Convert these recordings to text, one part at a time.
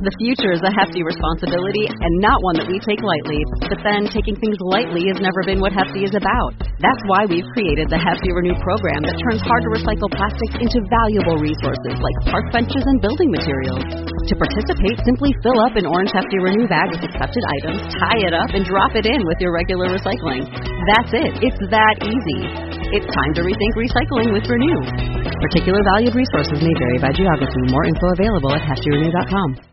The future is a hefty responsibility and not one that we take lightly. But then taking things lightly has never been what Hefty is about. That's why we've created the Hefty Renew program that turns hard-to-recycle plastics into valuable resources like park benches and building materials. To participate, simply fill up an orange Hefty Renew bag with accepted items, tie it up, and drop it in with your regular recycling. That's it. It's that easy. It's time to rethink recycling with Renew. Particular valued resources may vary by geography. More info available at heftyrenew.com.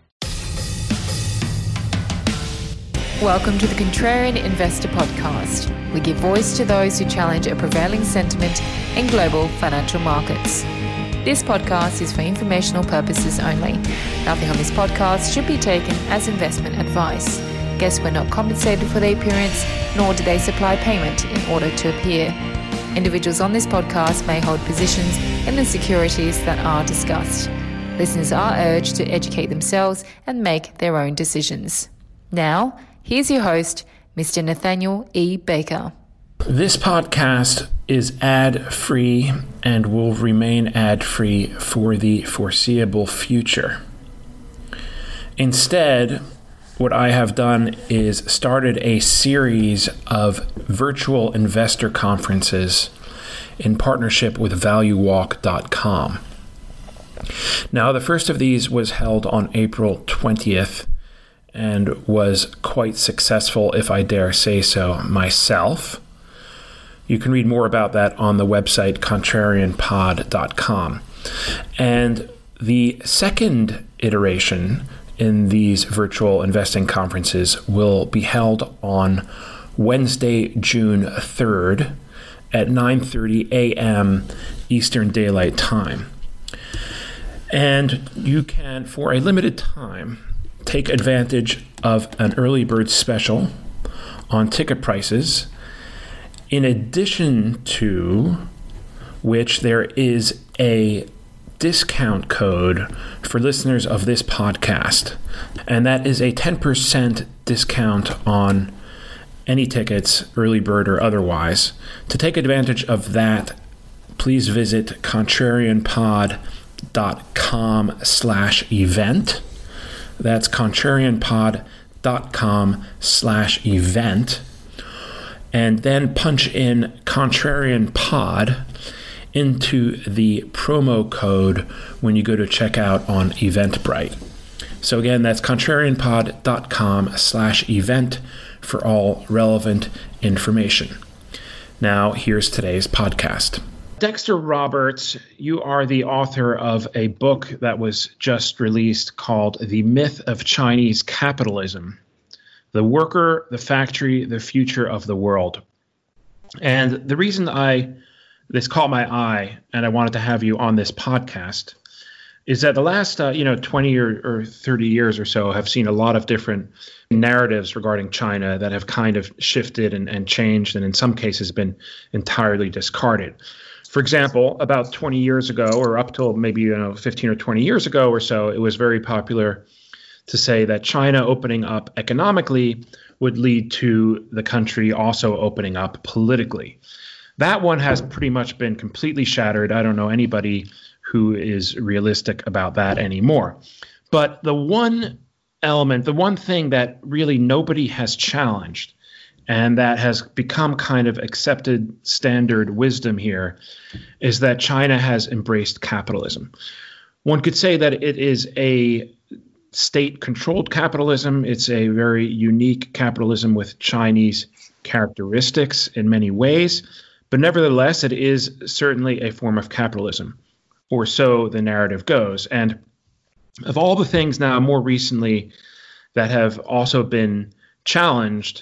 Welcome to the Contrarian Investor Podcast. We give voice to those who challenge a prevailing sentiment in global financial markets. This podcast is for informational purposes only. Nothing on this podcast should be taken as investment advice. Guests were not compensated for their appearance, nor did they supply payment in order to appear. Individuals on this podcast may hold positions in the securities that are discussed. Listeners are urged to educate themselves and make their own decisions. Now, here's your host, Mr. Nathaniel E. Baker. This podcast is ad-free and will remain ad-free for the foreseeable future. Instead, what I have done is started a series of virtual investor conferences in partnership with ValueWalk.com. Now, the first of these was held on April 20th and was quite successful, if I dare say so myself. You can read more about that on the website contrarianpod.com. And the second iteration in these virtual investing conferences will be held on Wednesday, June 3rd at 9:30 a.m. Eastern Daylight Time. And you can, for a limited time, take advantage of an early bird special on ticket prices, in addition to which there is a discount code for listeners of this podcast, and that is a 10% discount on any tickets, early bird or otherwise. To take advantage of that, please visit contrarianpod.com/event. That's contrarianpod.com/event. And then punch in Contrarian Pod into the promo code when you go to checkout on Eventbrite. So again, that's contrarianpod.com/event for all relevant information. Now, here's today's podcast. Dexter Roberts, you are the author of a book that was just released called The Myth of Chinese Capitalism: The Worker, the Factory, the Future of the World. And the reason this caught my eye and I wanted to have you on this podcast is that the last 20 or 30 years or so have seen a lot of different narratives regarding China that have kind of shifted and changed, and in some cases been entirely discarded. For example, about 20 years ago, or up till maybe 15 or 20 years ago or so, it was very popular to say that China opening up economically would lead to the country also opening up politically. That one has pretty much been completely shattered. I don't know anybody who is realistic about that anymore. But the one element, the one thing that really nobody has challenged, and that has become kind of accepted standard wisdom here, is that China has embraced capitalism. One could say that it is a state-controlled capitalism. It's a very unique capitalism with Chinese characteristics in many ways, but nevertheless, it is certainly a form of capitalism, or so the narrative goes. And of all the things now more recently that have also been challenged,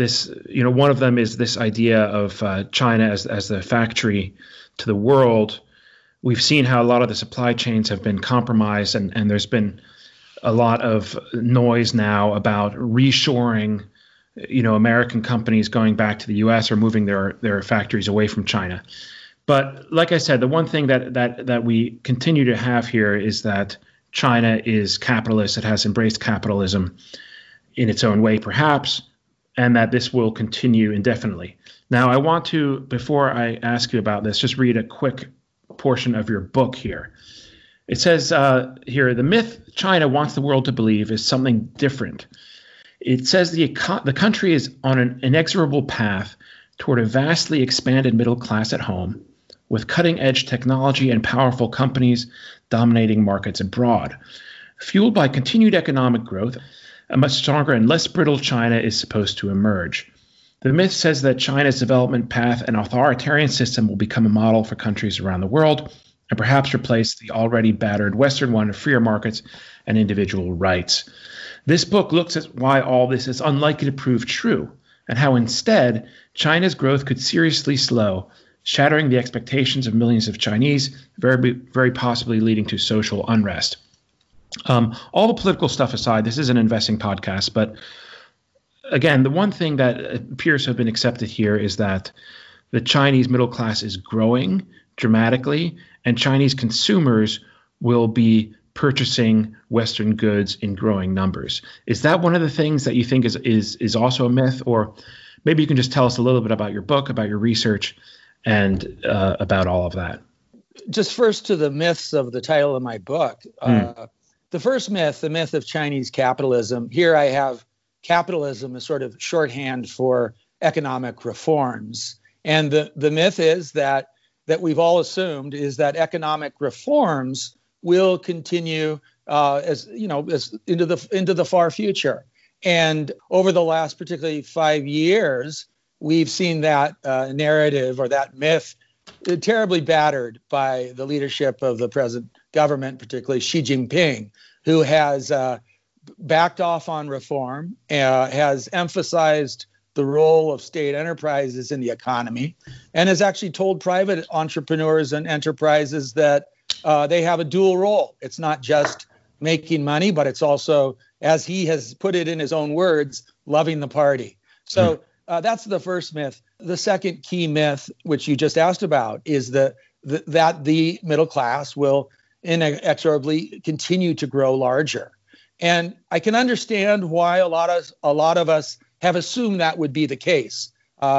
one of them is this idea of China as the factory to the world. We've seen how a lot of the supply chains have been compromised, and there's been a lot of noise now about reshoring, American companies going back to the U.S. or moving their factories away from China. But like I said, the one thing that we continue to have here is that China is capitalist. It has embraced capitalism in its own way, perhaps, and that this will continue indefinitely. Now, I want to, before I ask you about this, just read a quick portion of your book here. It says here, the myth China wants the world to believe is something different. It says the country is on an inexorable path toward a vastly expanded middle class at home, with cutting-edge technology and powerful companies dominating markets abroad. Fueled by continued economic growth, a much stronger and less brittle China is supposed to emerge. The myth says that China's development path and authoritarian system will become a model for countries around the world and perhaps replace the already battered Western one of freer markets and individual rights. This book looks at why all this is unlikely to prove true and how instead China's growth could seriously slow, shattering the expectations of millions of Chinese, very possibly leading to social unrest. All the political stuff aside, this is an investing podcast, but again, the one thing that appears to have been accepted here is that the Chinese middle class is growing dramatically, and Chinese consumers will be purchasing Western goods in growing numbers. Is that one of the things that you think is also a myth? Or maybe you can just tell us a little bit about your book, about your research, and about all of that. Just first to the myths of the title of my book. The first myth, the myth of Chinese capitalism. Here I have capitalism as sort of shorthand for economic reforms. And the myth is that we've all assumed is that economic reforms will continue as into the far future. And over the last particularly 5 years, we've seen that narrative or that myth terribly battered by the leadership of the present government, particularly Xi Jinping, who has backed off on reform, has emphasized the role of state enterprises in the economy, and has actually told private entrepreneurs and enterprises that they have a dual role. It's not just making money, but it's also, as he has put it in his own words, loving the party. So that's the first myth. The second key myth, which you just asked about, is that the middle class will inexorably continue to grow larger. And I can understand why a lot of us have assumed that would be the case.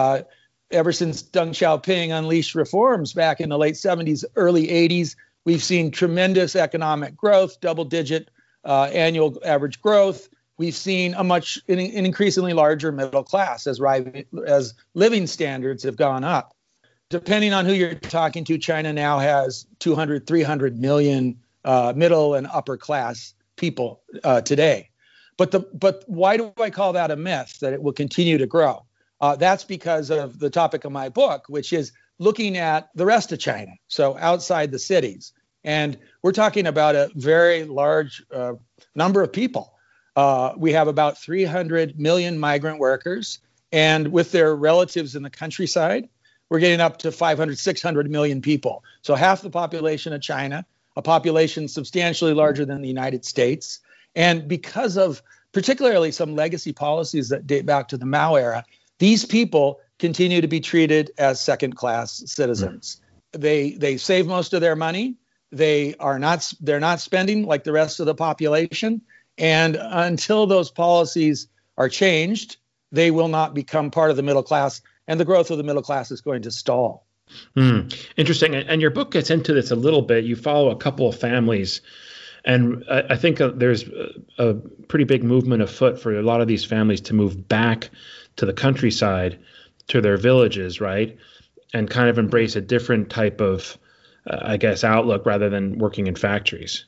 Ever since Deng Xiaoping unleashed reforms back in the late 70s, early 80s, we've seen tremendous economic growth, double-digit annual average growth. We've seen an increasingly larger middle class as living standards have gone up. Depending on who you're talking to, China now has 200, 300 million middle and upper class people today. But why do I call that a myth, that it will continue to grow? That's because of the topic of my book, which is looking at the rest of China, so outside the cities. And we're talking about a very large number of people. We have about 300 million migrant workers, and with their relatives in the countryside, we're getting up to 500, 600 million people. So half the population of China, a population substantially larger than the United States. And because of particularly some legacy policies that date back to the Mao era, these people continue to be treated as second-class citizens. They save most of their money. They're not spending like the rest of the population. And until those policies are changed, they will not become part of the middle class, and the growth of the middle class is going to stall. Interesting. And your book gets into this a little bit. You follow a couple of families, and I think there's a pretty big movement afoot for a lot of these families to move back to the countryside, to their villages, right? And kind of embrace a different type of, outlook rather than working in factories.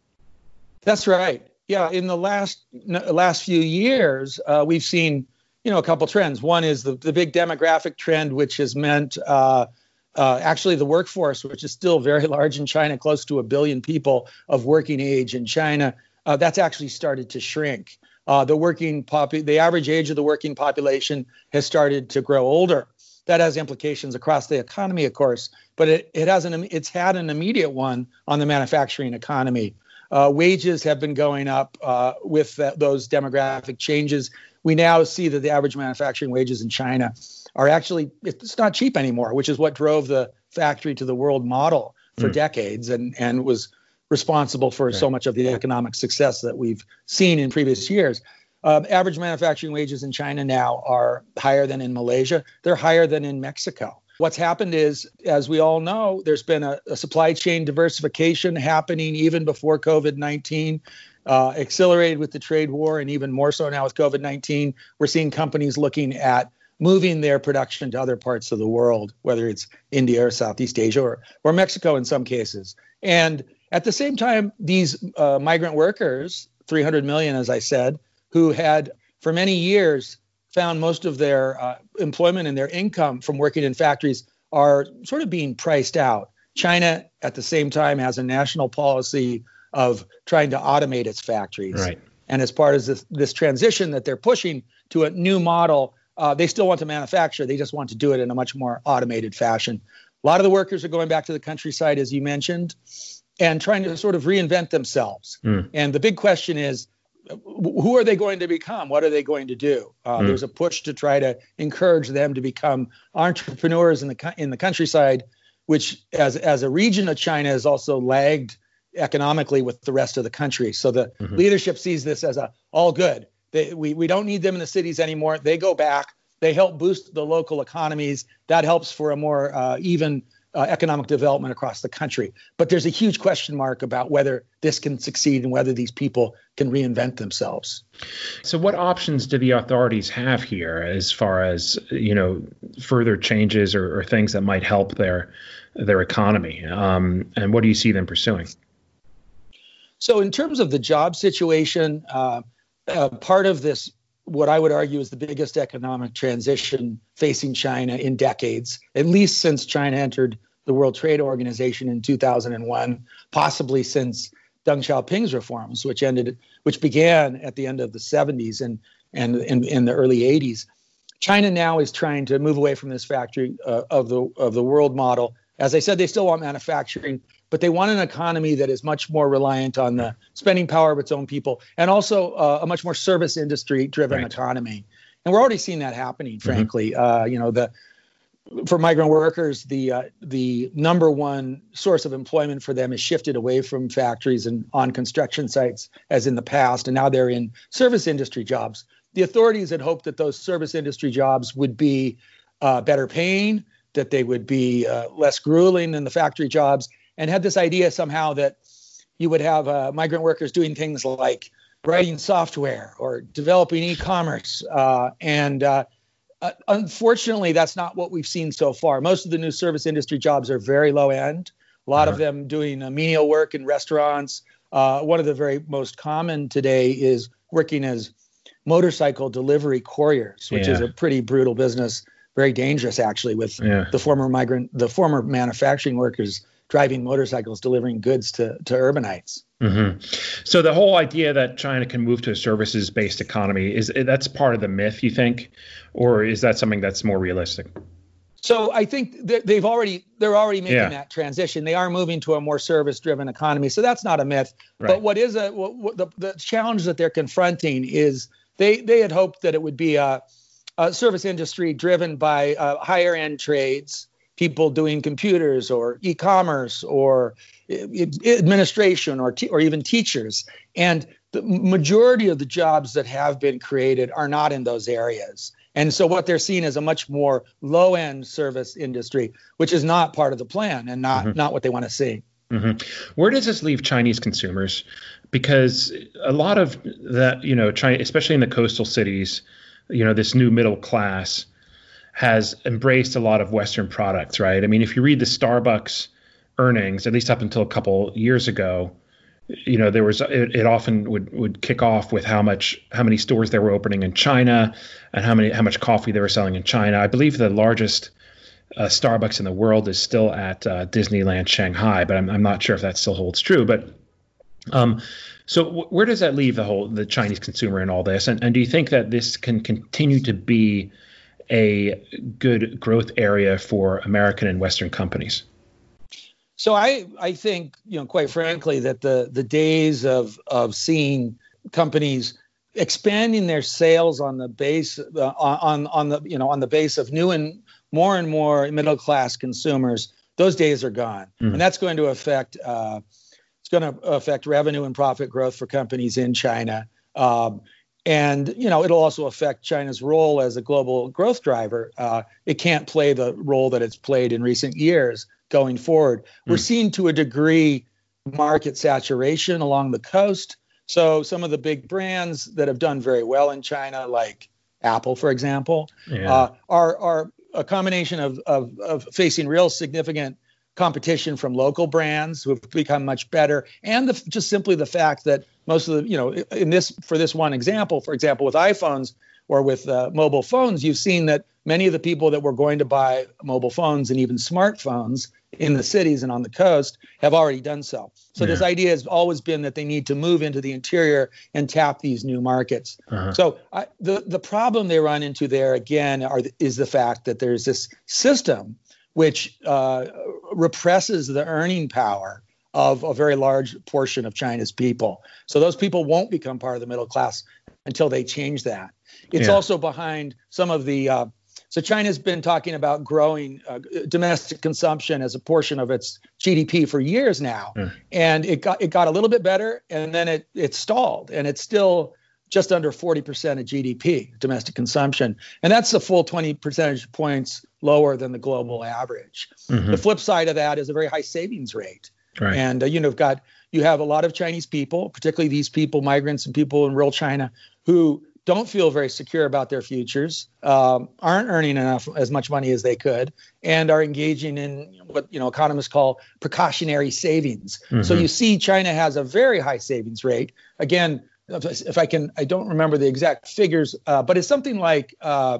That's right. Yeah, in the last few years, we've seen, a couple trends. One is the big demographic trend, which has meant actually the workforce, which is still very large in China, close to 1 billion people of working age in China, that's actually started to shrink. The average age of the working population has started to grow older. That has implications across the economy, of course, but it's had an immediate one on the manufacturing economy. Wages have been going up with those demographic changes. We now see that the average manufacturing wages in China are actually, it's not cheap anymore, which is what drove the factory to the world model for decades and was responsible for so much of the economic success that we've seen in previous years. Average manufacturing wages in China now are higher than in Malaysia. They're higher than in Mexico. What's happened is, as we all know, there's been a supply chain diversification happening even before COVID-19, accelerated with the trade war, and even more so now with COVID-19. We're seeing companies looking at moving their production to other parts of the world, whether it's India or Southeast Asia or Mexico in some cases. And at the same time, these migrant workers, 300 million, as I said, who had for many years found most of their employment and their income from working in factories, are sort of being priced out. China, at the same time, has a national policy of trying to automate its factories. Right. And as part of this transition that they're pushing to a new model, they still want to manufacture. They just want to do it in a much more automated fashion. A lot of the workers are going back to the countryside, as you mentioned, and trying to sort of reinvent themselves. And the big question is, who are they going to become? What are they going to do? There's a push to try to encourage them to become entrepreneurs in the countryside, which as a region of China has also lagged economically with the rest of the country. So the leadership sees this as all good. We don't need them in the cities anymore. They go back. They help boost the local economies. That helps for a more even economic development across the country. But there's a huge question mark about whether this can succeed and whether these people can reinvent themselves. So what options do the authorities have here as far as, further changes or things that might help their economy? And what do you see them pursuing? So in terms of the job situation, part of this, what I would argue is the biggest economic transition facing China in decades, at least since China entered the World Trade Organization in 2001, possibly since Deng Xiaoping's reforms, which began at the end of the 70s and in the early 80s. China now is trying to move away from this factory of the world model. As I said, they still want manufacturing, but they want an economy that is much more reliant on the spending power of its own people, and also a much more service industry-driven economy. And we're already seeing that happening, frankly. For migrant workers, the number one source of employment for them has shifted away from factories and on construction sites as in the past, and now they're in service industry jobs. The authorities had hoped that those service industry jobs would be better paying, that they would be less grueling than the factory jobs, and had this idea somehow that you would have migrant workers doing things like writing software or developing e-commerce. Unfortunately, that's not what we've seen so far. Most of the new service industry jobs are very low end, a lot of them doing menial work in restaurants. One of the very most common today is working as motorcycle delivery couriers, which is a pretty brutal business, very dangerous actually, with the former manufacturing workers driving motorcycles, delivering goods to urbanites. So the whole idea that China can move to a services-based economy, that's part of the myth, you think, or is that something that's more realistic? So I think they're already making that transition. They are moving to a more service-driven economy, so that's not a myth. Right. But what is the challenge that they're confronting is they had hoped that it would be a service industry driven by higher-end trades, people doing computers or e-commerce or administration or even teachers. And the majority of the jobs that have been created are not in those areas. And so what they're seeing is a much more low-end service industry, which is not part of the plan and not what they want to see. Where does this leave Chinese consumers? Because a lot of that, China, especially in the coastal cities, this new middle class has embraced a lot of Western products, right? I mean, if you read the Starbucks earnings, at least up until a couple years ago, there was it often would kick off with how many stores they were opening in China and how much coffee they were selling in China. I believe the largest Starbucks in the world is still at Disneyland Shanghai, but I'm not sure if that still holds true. But so where does that leave the Chinese consumer in all this? And do you think that this can continue to be a good growth area for American and Western companies? So I think, quite frankly, that the days of seeing companies expanding their sales on the base on the base of new and more middle class consumers, those days are gone, and that's going to affect revenue and profit growth for companies in China. And, it'll also affect China's role as a global growth driver. It can't play the role that it's played in recent years going forward. We're seeing to a degree market saturation along the coast. So some of the big brands that have done very well in China, like Apple, for example, are a combination of facing real significant competition from local brands who have become much better, and just simply the fact that most of the, for this one example, for example, with iPhones or with mobile phones, you've seen that many of the people that were going to buy mobile phones and even smartphones in the cities and on the coast have already done so. So this idea has always been that they need to move into the interior and tap these new markets. So the problem they run into there, again, is the fact that there's this system which represses the earning power of a very large portion of China's people. So those people won't become part of the middle class until they change that. It's also behind some of the so China's been talking about growing domestic consumption as a portion of its GDP for years now, and it got a little bit better, and then it stalled, and it's still just under 40% of GDP, domestic consumption, and that's a full 20 percentage points lower than the global average. The flip side of that is a very high savings rate, and you have a lot of Chinese people, particularly these people, migrants and people in rural China, who don't feel very secure about their futures, aren't earning as much money as they could, and are engaging in what economists call precautionary savings. So you see China has a very high savings rate. Again, if I don't remember the exact figures, but it's something like, I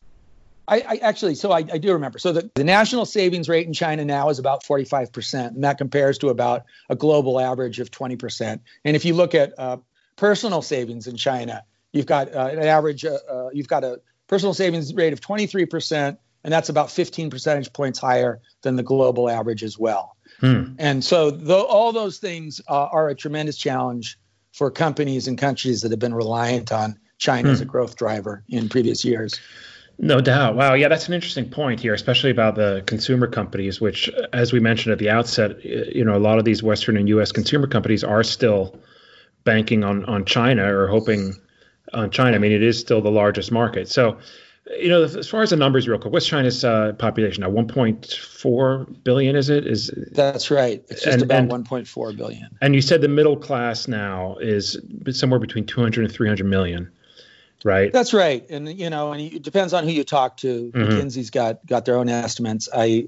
do remember. So the national savings rate in China now is about 45%, and that compares to about a global average of 20%. And if you look at personal savings in China, you've got you've got a personal savings rate of 23%, and that's about 15 percentage points higher than the global average as well. And so all those things are a tremendous challenge for companies and countries that have been reliant on China as a growth driver in previous years. No doubt. Wow. Yeah, that's an interesting point here, especially about the consumer companies, which, as we mentioned at the outset, a lot of these Western and U.S. consumer companies are still banking on China or hoping on China. I mean, it is still the largest market. So, as far as the numbers, real quick, what's China's population now? 1.4 billion, is it? That's right. It's just about 1.4 billion. And you said the middle class now is somewhere between 200 and 300 million, right? That's right. And, and it depends on who you talk to. McKinsey's got their own estimates. I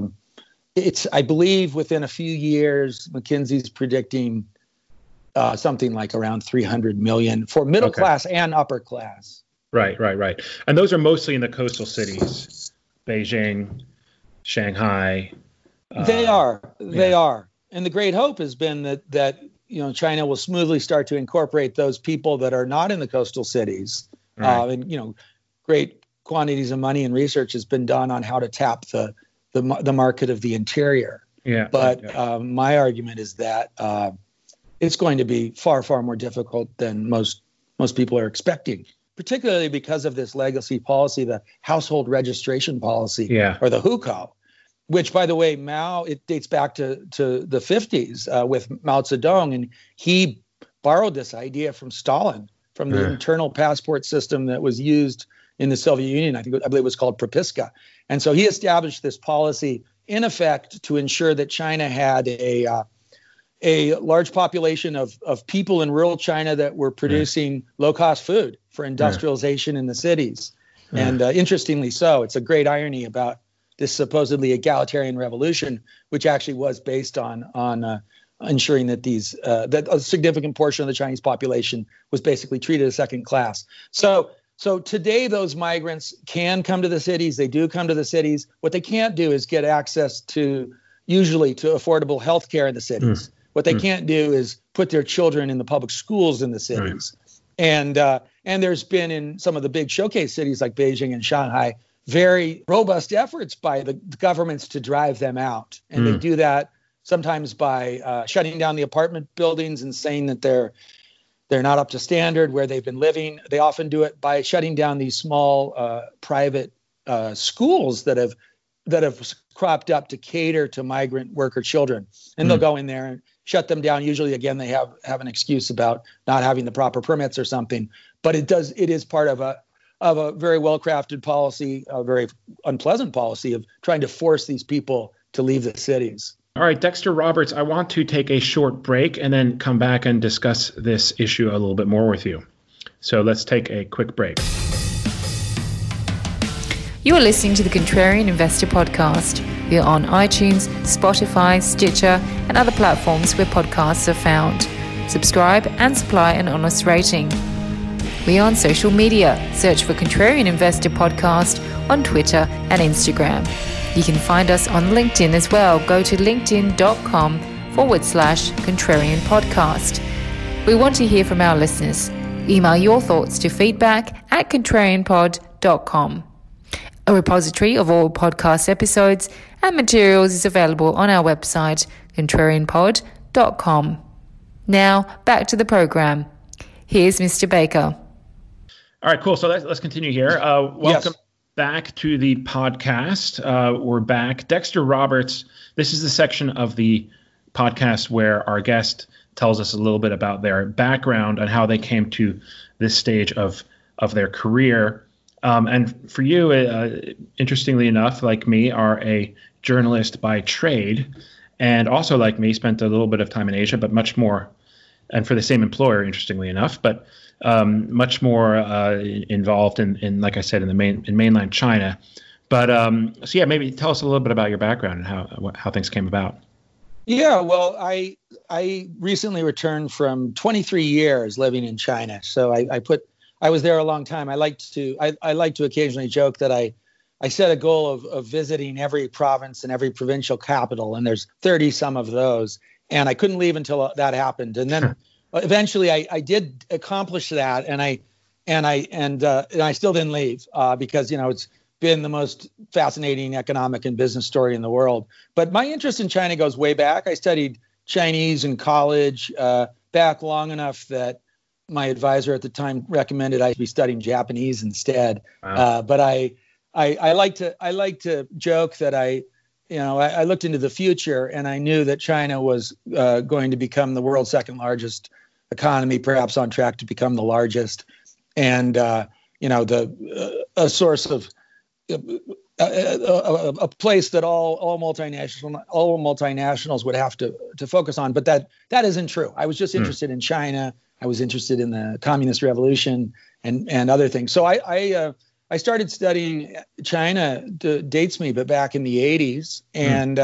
believe within a few years, McKinsey's predicting something like around 300 million for middle class and upper class. Right. And those are mostly in the coastal cities, Beijing, Shanghai. They are. And the great hope has been that China will smoothly start to incorporate those people that are not in the coastal cities. And great quantities of money and research has been done on how to tap the market of the interior. But my argument is that it's going to be far, far more difficult than most people are expecting, particularly because of this legacy policy, the household registration policy, or the hukou, which, by the way, it dates back to the 50s with Mao Zedong, and he borrowed this idea from Stalin, from the internal passport system that was used in the Soviet Union. I believe it was called Propiska. And so he established this policy, in effect, to ensure that China had a large population of people in rural China that were producing low-cost food for industrialization in the cities. And interestingly so, it's a great irony about this supposedly egalitarian revolution, which actually was based on ensuring that that a significant portion of the Chinese population was basically treated as second class. So today, those migrants can come to the cities. They do come to the cities. What they can't do is get access to affordable health care in the cities. What they can't do is put their children in the public schools in the cities. And there's been in some of the big showcase cities like Beijing and Shanghai, very robust efforts by the governments to drive them out. And they do that sometimes by shutting down the apartment buildings and saying that they're not up to standard where they've been living. They often do it by shutting down these small private schools that have cropped up to cater to migrant worker children. And they'll go in there shut them down. Usually, again, they have an excuse about not having the proper permits or something. But it is part of a very well-crafted policy, a very unpleasant policy of trying to force these people to leave the cities. All right, Dexter Roberts, I want to take a short break and then come back and discuss this issue a little bit more with you. So let's take a quick break. You are listening to the Contrarian Investor Podcast. We are on iTunes, Spotify, Stitcher, and other platforms where podcasts are found. Subscribe and supply an honest rating. We are on social media. Search for Contrarian Investor Podcast on Twitter and Instagram. You can find us on LinkedIn as well. Go to linkedin.com/Contrarian Podcast. We want to hear from our listeners. Email your thoughts to feedback@contrarianpod.com. A repository of all podcast episodes and materials is available on our website, contrarianpod.com. Now, back to the program. Here's Mr. Baker. All right, cool. So let's continue here. Welcome back to the podcast. We're back. Dexter Roberts, this is the section of the podcast where our guest tells us a little bit about their background and how they came to this stage of their career. And for you, interestingly enough, like me, are a journalist by trade, and also like me, spent a little bit of time in Asia, but much more, and for the same employer, interestingly enough, but much more involved in, like I said, in mainland China. But so yeah, maybe tell us a little bit about your background and how things came about. Yeah, well, I recently returned from 23 years living in China, so I was there a long time. I like to occasionally joke that I set a goal of visiting every province and every provincial capital, and there's 30 some of those, and I couldn't leave until that happened. And then eventually I did accomplish that, and I still didn't leave because it's been the most fascinating economic and business story in the world. But my interest in China goes way back. I studied Chinese in college back long enough that my advisor at the time recommended I be studying Japanese instead. Wow. But I like to joke that I looked into the future, and I knew that China was going to become the world's second largest economy, perhaps on track to become the largest, and a source of a place that all multinationals would have to focus on. But that isn't true. I was just interested in China. I was interested in the Communist Revolution and other things. So I started studying China, dates me, but back in the 80s, and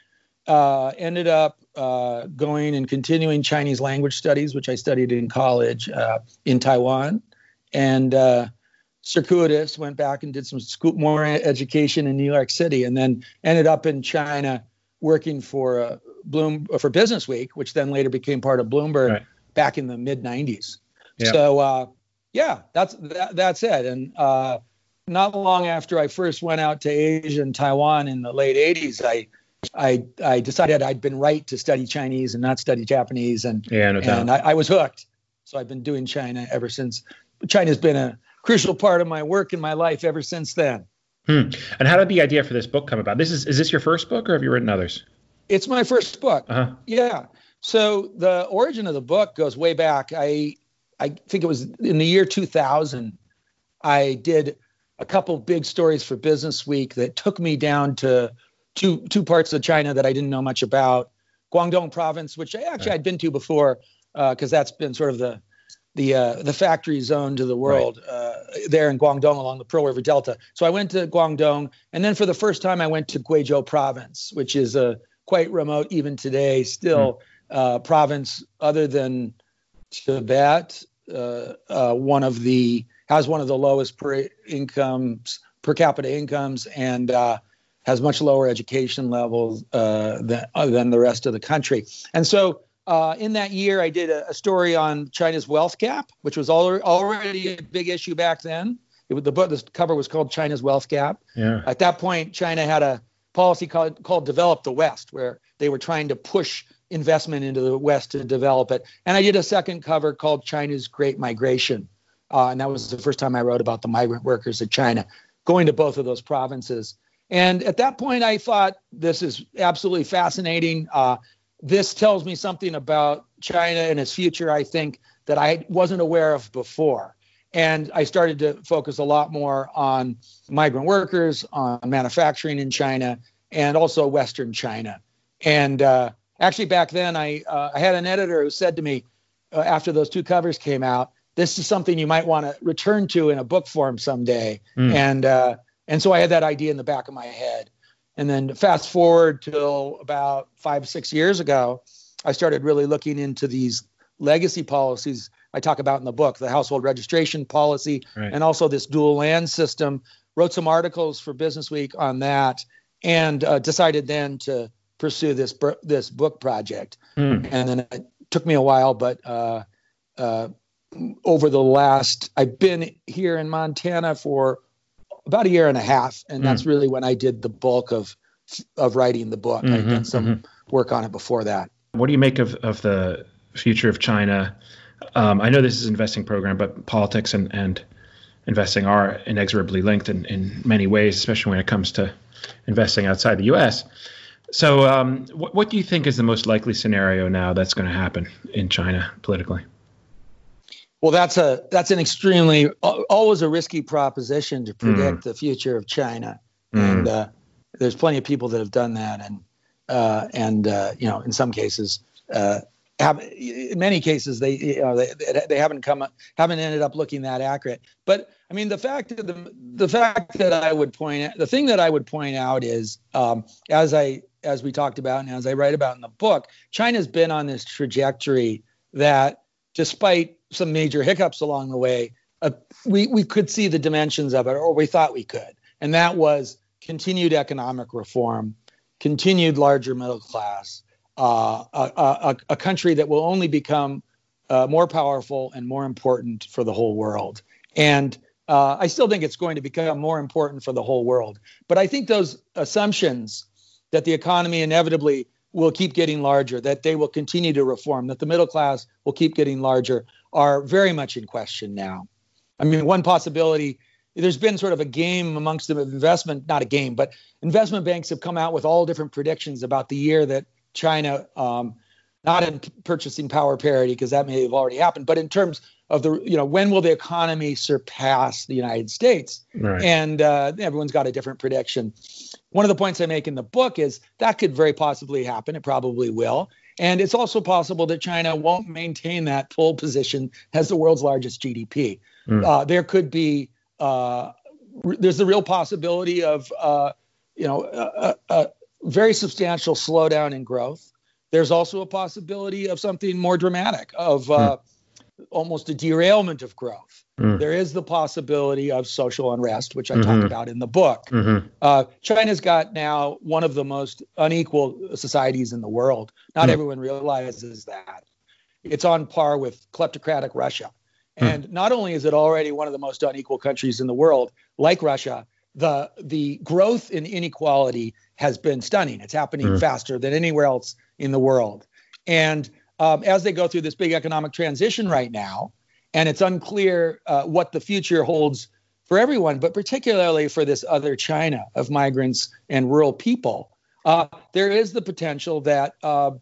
ended up going and continuing Chinese language studies, which I studied in college in Taiwan, and circuitous, went back and did some more education in New York City, and then ended up in China working for Business Week, which then later became part of Bloomberg. Right. Back in the mid 90s. Yeah. So that's it. And not long after I first went out to Asia and Taiwan in the late 80s, I decided I'd been right to study Chinese and not study Japanese, and I was hooked. So I've been doing China ever since. China's been a crucial part of my work and my life ever since then. And how did the idea for this book come about? Is this your first book, or have you written others? It's my first book. Uh-huh. Yeah. So the origin of the book goes way back. I think it was in the year 2000. I did a couple big stories for Business Week that took me down to two parts of China that I didn't know much about. Guangdong province, which I'd been to before, because that's been sort of the factory zone to the world there in Guangdong along the Pearl River Delta. So I went to Guangdong, and then for the first time I went to Guizhou province, which is quite remote even today still. Province other than Tibet, has one of the lowest per capita incomes, and has much lower education levels than the rest of the country. And so in that year, I did a story on China's wealth gap, which was already a big issue back then. The cover was called China's Wealth Gap. Yeah. At that point, China had a policy called Develop the West, where they were trying to push investment into the West to develop it. And I did a second cover called China's Great Migration. And that was the first time I wrote about the migrant workers of China going to both of those provinces. And at that point, I thought, this is absolutely fascinating. this tells me something about China and its future, I think, that I wasn't aware of before. And I started to focus a lot more on migrant workers, on manufacturing in China, and also Western China. And actually, back then, I had an editor who said to me, after those 2 covers came out, this is something you might want to return to in a book form someday. And so I had that idea in the back of my head. And then fast forward till about 5-6 years ago, I started really looking into these legacy policies I talk about in the book, the household registration policy, and also this dual land system. Wrote some articles for Business Week on that, and decided then to pursue this book project. And then it took me a while, but over the last, I've been here in Montana for about 1.5 years, and that's really when I did the bulk of writing the book. I'd done some work on it before that. What do you make of the future of China? I know this is an investing program, but politics and investing are inexorably linked in many ways, especially when it comes to investing outside the U.S. So what do you think is the most likely scenario now that's going to happen in China politically? Well, that's an extremely, always a risky proposition to predict the future of China. And there's plenty of people that have done that. And in some cases, in many cases, they haven't ended up looking that accurate. But I mean, the thing that I would point out is, as we talked about and as I write about in the book, China's been on this trajectory that, despite some major hiccups along the way, we could see the dimensions of it, or we thought we could. And that was continued economic reform, continued larger middle class, a country that will only become more powerful and more important for the whole world. And I still think it's going to become more important for the whole world. But I think those assumptions that the economy inevitably will keep getting larger, that they will continue to reform, that the middle class will keep getting larger, are very much in question now. I mean, one possibility, there's been sort of a game amongst the investment banks have come out with all different predictions about the year that China, not in purchasing power parity, because that may have already happened, but in terms of when will the economy surpass the United States? Right. And everyone's got a different prediction. One of the points I make in the book is that could very possibly happen. It probably will. And it's also possible that China won't maintain that pole position as the world's largest GDP. There could be, there's the real possibility of, a very substantial slowdown in growth. There's also a possibility of something more dramatic, of almost a derailment of growth. There is the possibility of social unrest, which I talk about in the book. China's got now one of the most unequal societies in the world. Not everyone realizes that. It's on par with kleptocratic Russia. And not only is it already one of the most unequal countries in the world, like Russia, the growth in inequality has been stunning. It's happening faster than anywhere else in the world. And as they go through this big economic transition right now, and it's unclear what the future holds for everyone, but particularly for this other China of migrants and rural people, there is the potential that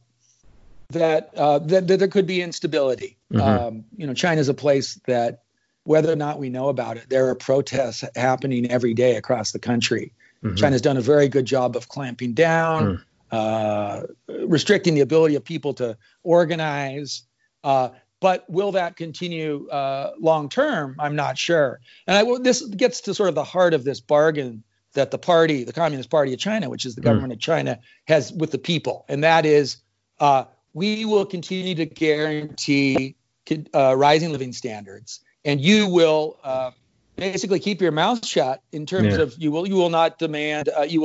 there could be instability. China's a place that, whether or not we know about it, there are protests happening every day across the country. China's done a very good job of clamping down, restricting the ability of people to organize. But will that continue long term? I'm not sure. And this gets to sort of the heart of this bargain that the Communist Party of China, which is the government of China, has with the people. And that is, we will continue to guarantee rising living standards, and you will basically keep your mouth shut in terms of you will not demand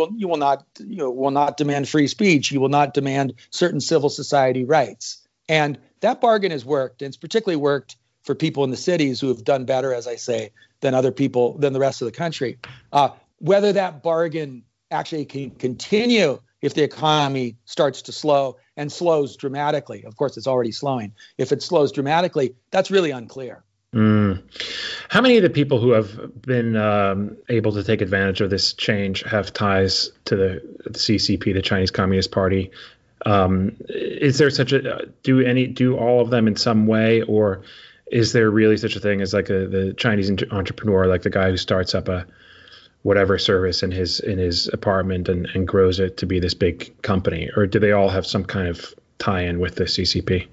demand free speech. You will not demand certain civil society rights. And that bargain has worked. And it's particularly worked for people in the cities who have done better, as I say, than other people, than the rest of the country. Whether that bargain actually can continue if the economy starts to slow and slows dramatically. Of course, it's already slowing. If it slows dramatically, that's really unclear. How many of the people who have been able to take advantage of this change have ties to the CCP, the Chinese Communist Party? Is there such a do all of them in some way, or is there really such a thing as like the Chinese entrepreneur, like the guy who starts up a whatever service in his apartment and grows it to be this big company, or do they all have some kind of tie-in with the CCP?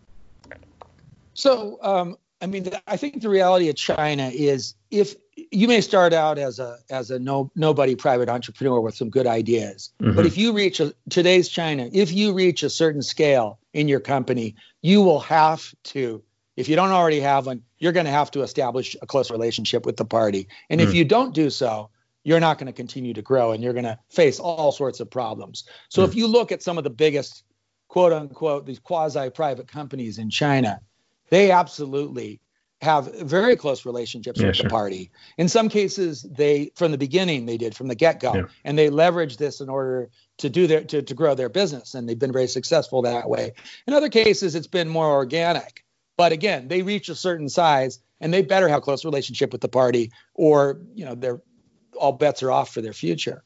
So, I think the reality of China is, if you may start out as a nobody private entrepreneur with some good ideas, but if you reach today's China, if you reach a certain scale in your company, you will have to, if you don't already have one, you're going to have to establish a close relationship with the party. And if you don't do so, you're not going to continue to grow, and you're going to face all sorts of problems. So if you look at some of the biggest, quote unquote, these quasi-private companies in China, they absolutely have very close relationships with the party. In some cases, from the beginning, they did, from the get-go, and they leveraged this in order to to grow their business, and they've been very successful that way. In other cases, it's been more organic. But again, they reach a certain size, and they better have a close relationship with the party, or they're all bets are off for their future.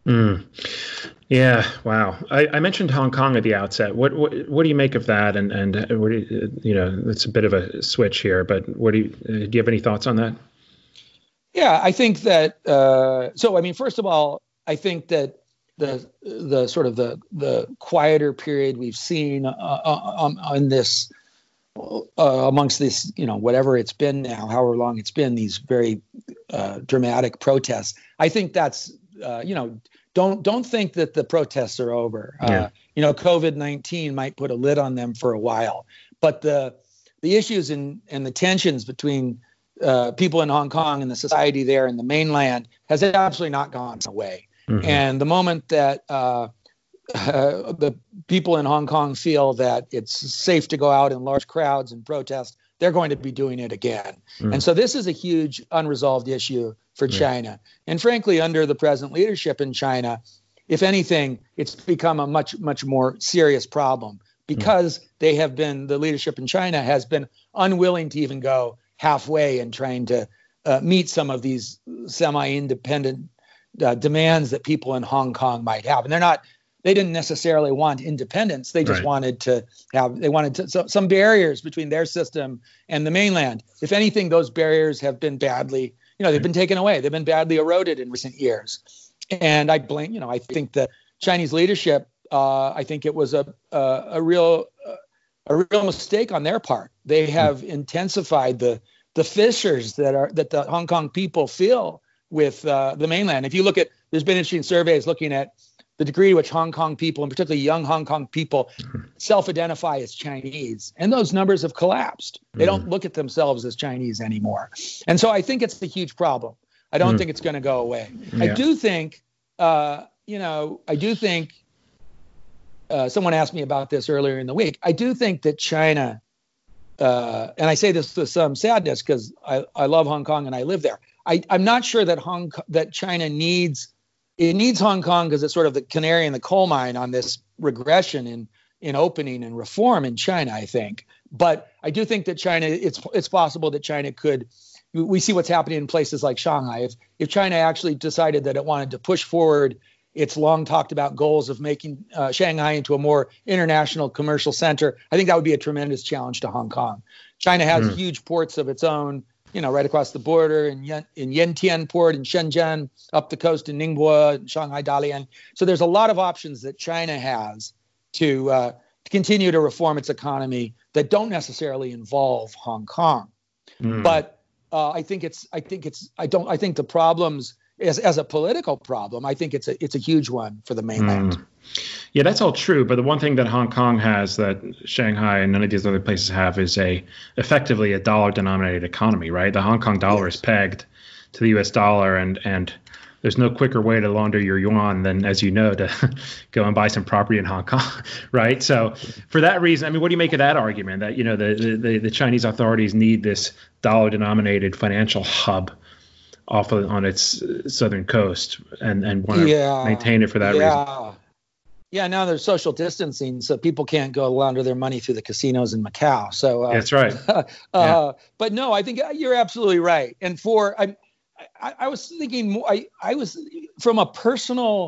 Yeah. Wow. I mentioned Hong Kong at the outset. What do you make of that? And what do it's a bit of a switch here, but do you have any thoughts on that? Yeah, I think that. First of all, I think that the sort of the quieter period we've seen on this. Amongst this, whatever it's been now, however long it's been, these very dramatic protests. I think that's, don't think that the protests are over. COVID-19 might put a lid on them for a while, but the issues and the tensions between people in Hong Kong and the society there in the mainland has absolutely not gone away. And the moment that the people in Hong Kong feel that it's safe to go out in large crowds and protest, they're going to be doing it again. And so this is a huge unresolved issue for China. And frankly, under the present leadership in China, if anything, it's become a much, much more serious problem, because the leadership in China has been unwilling to even go halfway in trying to meet some of these semi-independent demands that people in Hong Kong might have. And they didn't necessarily want independence. They just wanted some barriers between their system and the mainland. If anything, those barriers have been badly, they've been taken away. They've been badly eroded in recent years. And I think the Chinese leadership, I think it was a real mistake on their part. They have intensified the fissures that the Hong Kong people feel with the mainland. If you look at, there's been interesting surveys looking at the degree to which Hong Kong people, and particularly young Hong Kong people, self-identify as Chinese. And those numbers have collapsed. They don't look at themselves as Chinese anymore. And so I think it's a huge problem. I don't think it's going to go away. Yeah. I do think, someone asked me about this earlier in the week. I do think that China, and I say this with some sadness because I love Hong Kong and I live there. I'm not sure that China needs Hong Kong because it's sort of the canary in the coal mine on this regression in opening and reform in China, I think. But I do think that China, it's possible that China could, we see what's happening in places like Shanghai. If China actually decided that it wanted to push forward its long talked about goals of making Shanghai into a more international commercial center, I think that would be a tremendous challenge to Hong Kong. China has huge ports of its own, right across the border in Yantian Port in Shenzhen, up the coast in Ningbo, Shanghai, Dalian. So there's a lot of options that China has to continue to reform its economy that don't necessarily involve Hong Kong. But I think the problems as a political problem, I think it's a huge one for the mainland. Yeah, that's all true. But the one thing that Hong Kong has that Shanghai and none of these other places have is effectively a dollar-denominated economy, right? The Hong Kong dollar is pegged to the U.S. dollar, and there's no quicker way to launder your yuan than, as you know, to go and buy some property in Hong Kong, right? So for that reason, what do you make of that argument that the Chinese authorities need this dollar-denominated financial hub on its southern coast and want to maintain it for that reason? Yeah, now there's social distancing, so people can't go launder their money through the casinos in Macau. So that's right. But no, I think you're absolutely right. And I was thinking more. I was from a personal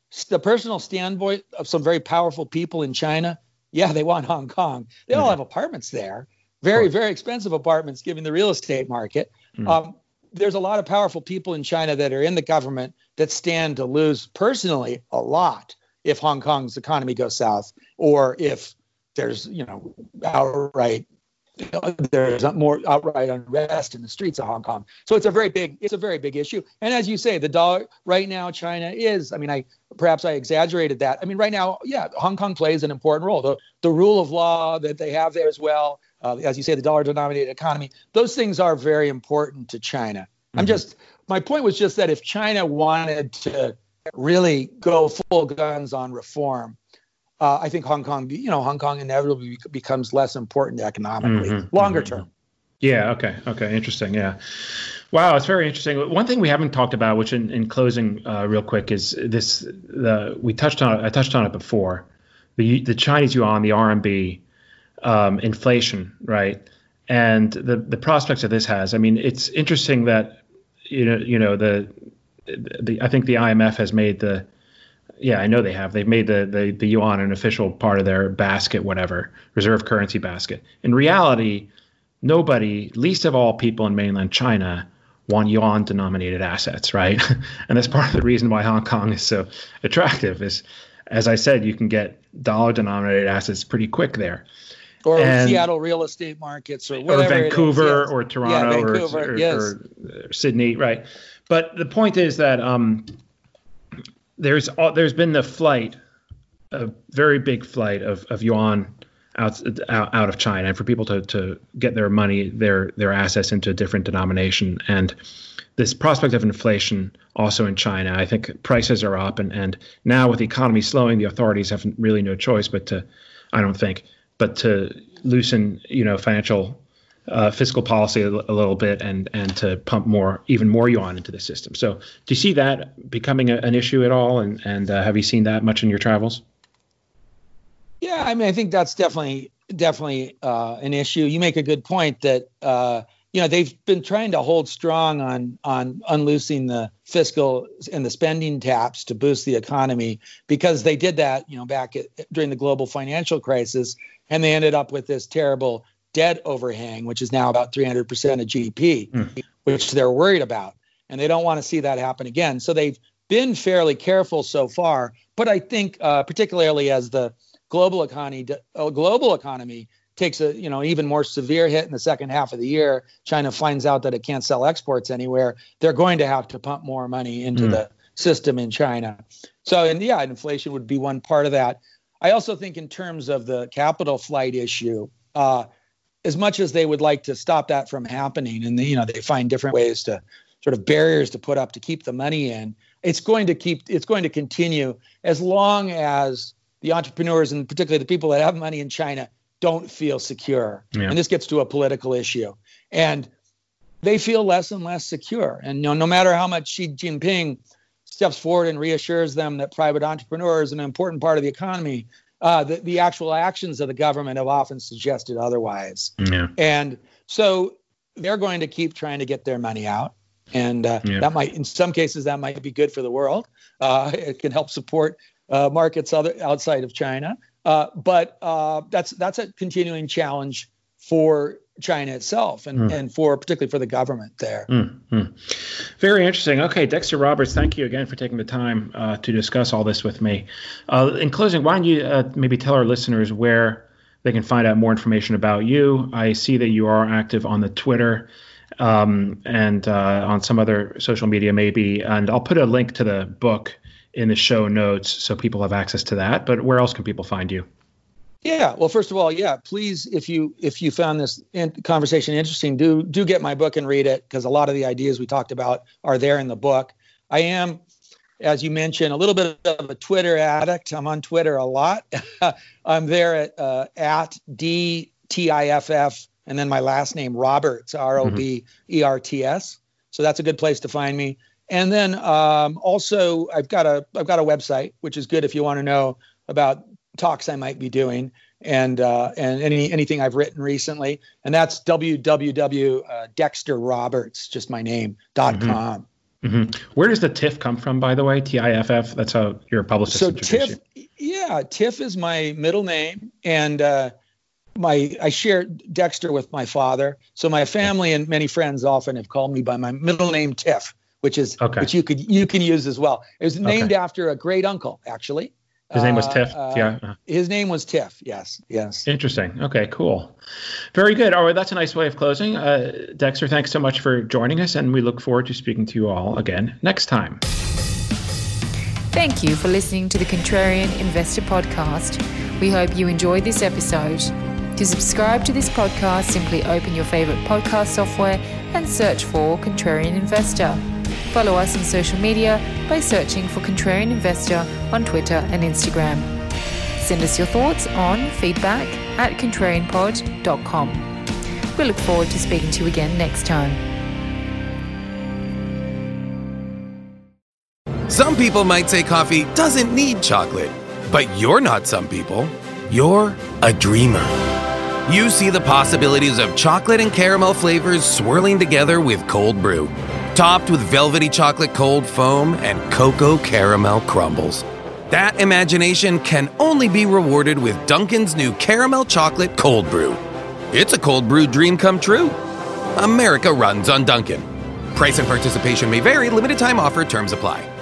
the personal standpoint of some very powerful people in China, yeah, they want Hong Kong. They all have apartments there, very, very expensive apartments given the real estate market. There's a lot of powerful people in China that are in the government that stand to lose personally a lot if Hong Kong's economy goes south, or if there's, there's more outright unrest in the streets of Hong Kong. So it's a very big issue. And as you say, the dollar right now, China is, perhaps I exaggerated that. Right now, yeah, Hong Kong plays an important role. The rule of law that they have there as well, as you say, the dollar denominated economy, those things are very important to China. My point was just that if China wanted to really go full guns on reform, I think Hong Kong inevitably becomes less important economically, longer term. Yeah. Okay. Interesting. Yeah. Wow. It's very interesting. One thing we haven't talked about, which in closing, real quick, is this. I touched on it before. The Chinese yuan, the RMB, inflation, right? And the prospects that this has. It's interesting that I think the IMF has made the. Yeah, I know they have. They've made the yuan an official part of their basket, whatever, reserve currency basket. In reality, nobody, least of all people in mainland China, want yuan-denominated assets, right? And that's part of the reason why Hong Kong is so attractive. Is, as I said, you can get dollar-denominated assets pretty quick there. Or Seattle real estate markets, or whatever. Or Vancouver, or Toronto, or Sydney, right? But the point is that there's been the flight, a very big flight of yuan out of China, and for people to get their money, their assets into a different denomination. And this prospect of inflation also in China, I think prices are up, and now with the economy slowing, the authorities have really no choice but to loosen, financial fiscal policy a little bit and to pump even more yuan into the system. So do you see that becoming an issue at all? And have you seen that much in your travels? Yeah, I think that's definitely an issue. You make a good point that, they've been trying to hold strong on unloosing the fiscal and the spending taps to boost the economy, because they did that, back during the global financial crisis, and they ended up with this terrible debt overhang, which is now about 300% of GDP, which they're worried about. And they don't want to see that happen again. So they've been fairly careful so far. But I think particularly as the global economy takes a even more severe hit in the second half of the year, China finds out that it can't sell exports anywhere, they're going to have to pump more money into the system in China. So, inflation would be one part of that. I also think in terms of the capital flight issue, as much as they would like to stop that from happening, and they find different ways to sort of barriers to put up to keep the money in, it's going to continue as long as the entrepreneurs, and particularly the people that have money in China, don't feel secure. Yeah. And this gets to a political issue. And they feel less and less secure. And no matter how much Xi Jinping steps forward and reassures them that private entrepreneurs are an important part of the economy, the actual actions of the government have often suggested otherwise. Yeah. And so they're going to keep trying to get their money out. And that might, in some cases, that might be good for the world. It can help support markets outside of China. But that's a continuing challenge for China itself and particularly for the government there. Very interesting. Okay, Dexter Roberts, thank you again for taking the time to discuss all this with me. In closing, why don't you maybe tell our listeners where they can find out more information about you? I see that you are active on the Twitter and on some other social media maybe, and I'll put a link to the book in the show notes so people have access to that. But where else can people find you? Yeah, well, first of all, please, if you found this conversation interesting, do get my book and read it, because a lot of the ideas we talked about are there in the book. I am, as you mentioned, a little bit of a Twitter addict. I'm on Twitter a lot. I'm there at DTIFF, and then my last name, Roberts, ROBERTS. So that's a good place to find me. And then also I've got a website, which is good if you want to know about talks I might be doing and anything I've written recently. And that's www.dexterroberts, just my name, .com. Where does the TIFF come from, by the way? TIFF. That's how your publicist introduced you. TIFF is my middle name, and I share Dexter with my father. So my family and many friends often have called me by my middle name, TIFF, which you can use as well. It was named after a great uncle, actually. His name was TIFF. His name was TIFF. Yes. Interesting. Okay, cool. Very good. All right, that's a nice way of closing. Dexter, thanks so much for joining us, and we look forward to speaking to you all again next time. Thank you for listening to the Contrarian Investor Podcast. We hope you enjoyed this episode. To subscribe to this podcast, simply open your favorite podcast software and search for Contrarian Investor. Follow us on social media by searching for Contrarian Investor on Twitter and Instagram. Send us your thoughts on feedback@contrarianpod.com. We look forward to speaking to you again next time. Some people might say coffee doesn't need chocolate, but you're not some people. You're a dreamer. You see the possibilities of chocolate and caramel flavors swirling together with cold brew, topped with velvety chocolate cold foam and cocoa caramel crumbles. That imagination can only be rewarded with Dunkin's new caramel chocolate cold brew. It's a cold brew dream come true. America runs on Dunkin'. Price and participation may vary. Limited time offer. Terms apply.